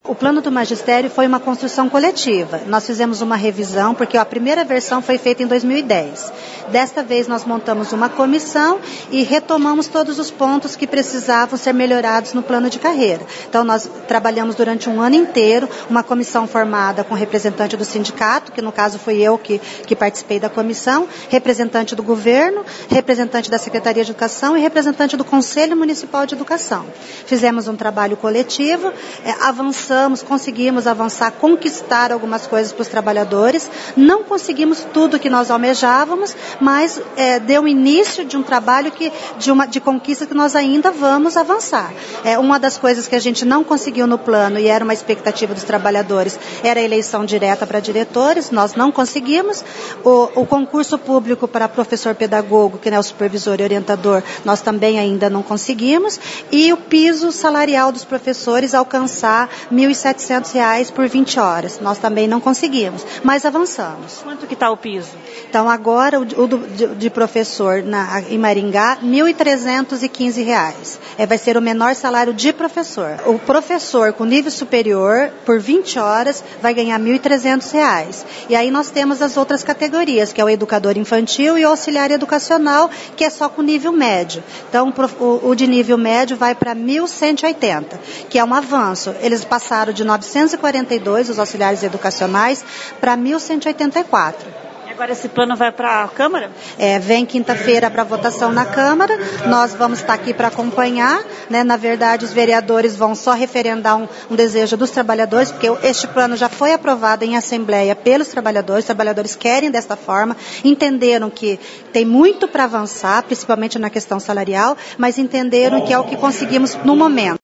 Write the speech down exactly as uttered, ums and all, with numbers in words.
O plano do magistério foi uma construção coletiva. Nós fizemos uma revisão, porque a primeira versão foi feita em dois mil e dez. Desta vez nós montamos uma comissão e retomamos todos os pontos que precisavam ser melhorados no plano de carreira. Então nós trabalhamos durante um ano inteiro, uma comissão formada com representante do sindicato, que no caso fui eu que, que participei da comissão, representante do governo, representante da Secretaria de Educação e representante do Conselho Municipal de Educação. Fizemos um trabalho coletivo, é, avançamos conseguimos avançar, conquistar algumas coisas para os trabalhadores, não conseguimos tudo que nós almejávamos, mas é, deu início de um trabalho que, de, uma, de conquista que nós ainda vamos avançar. É, uma das coisas que a gente não conseguiu no plano, e era uma expectativa dos trabalhadores, era a eleição direta para diretores, nós não conseguimos. O, o concurso público para professor pedagogo, que é o supervisor e orientador, nós também ainda não conseguimos, e o piso salarial dos professores alcançar mil e setecentos reais por vinte horas. Nós também não conseguimos, mas avançamos. Quanto que está o piso? Então agora o, o do, de, de professor na, em Maringá, mil e trezentos e quinze reais. É, vai ser o menor salário de professor. O professor com nível superior, por vinte horas, vai ganhar mil e trezentos reais. E aí nós temos as outras categorias, que é o educador infantil e o auxiliar educacional, que é só com nível médio. Então o, o de nível médio vai para mil cento e oitenta, que é um avanço. Eles passaram de novecentos e quarenta e dois, os auxiliares educacionais, para mil cento e oitenta e quatro. E agora esse plano vai para a Câmara? É, vem quinta-feira para votação na Câmara, nós vamos estar aqui para acompanhar, né? Na verdade os vereadores vão só referendar um, um desejo dos trabalhadores, porque este plano já foi aprovado em assembleia pelos trabalhadores, os trabalhadores querem desta forma, entenderam que tem muito para avançar, principalmente na questão salarial, mas entenderam que é o que conseguimos no momento.